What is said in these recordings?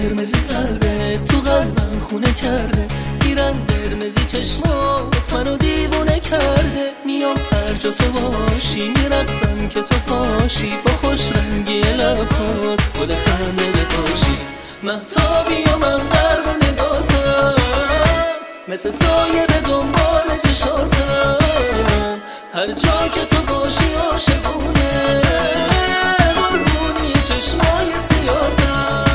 قرمزی قلبه تو قلبم خونه کرده، پیرن قرمزی چشمات منو دیوونه کرده. میام هر جا تو باشی میرقصم که تو پاشی، با خوش رنگی لبات گل خنده بپاشی. مهتابی و من غرق نگاتم، مثل سایه به دنبال چشاتم. هر جا که تو باشی عاشقونه، قربونی چشمای سیاتم.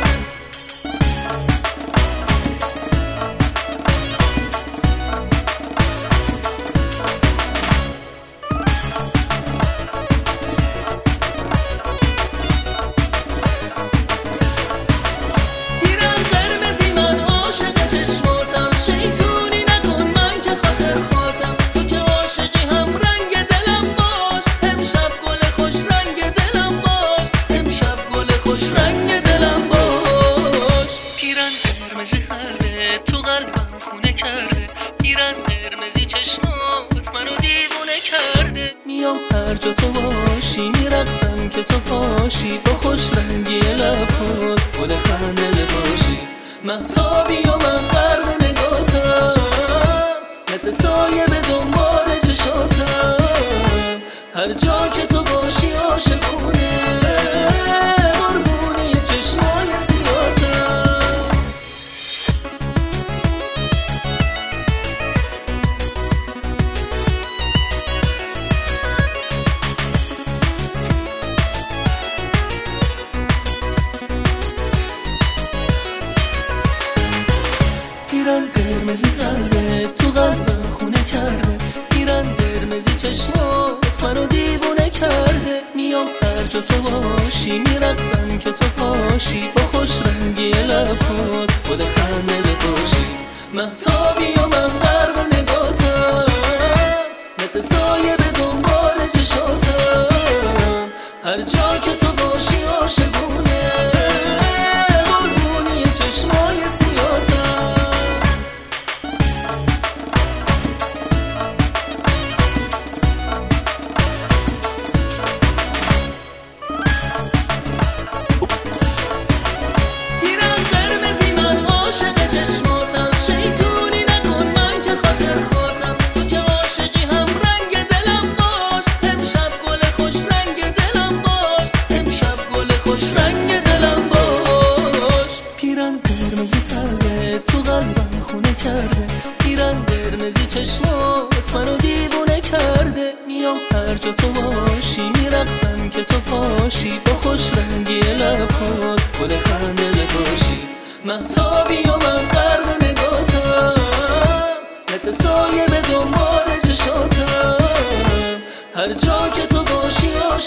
تو قلبم خونه کرده، پیرن قرمزی چشمات منو دیوونه کرده. میام هر جا تو باشی میرقصم که تو پاشی، با خوش رنگی لبات گل خنده بپاشی. مهتابی و من غرق نگاتم، مثل سایه به دنبال چشاتم. هر جا که تو باشی عاشقونه، قربونی چشمای سیاتم. پیرن قرمزی قلبه تو قلبم خونه کرده، پیرن قرمزی چشمات منو دیوونه کرده. میام هر جا تو باشی میرقصم که تو پاشی، با خوش رنگی لبات گل خنده بپاشی. مهتابی و من غرق نگاتم، مثل سایه به دنبال چشاتم. هر جا که تو باشی عاشقونه، قربونی چشمای سیاتم. قرمزی قلبه تو قلبم خونه کرده، پیرن قرمزی چشمات منو دیوونه کرده. میام هر جا تو باشی میرقصم که تو پاشی، با خوش رنگی لبات گل خنده بپاشی. مهتابی و من غرق نگاتم، مثل سایه به دنبال چشاتم. هر جا که تو باشی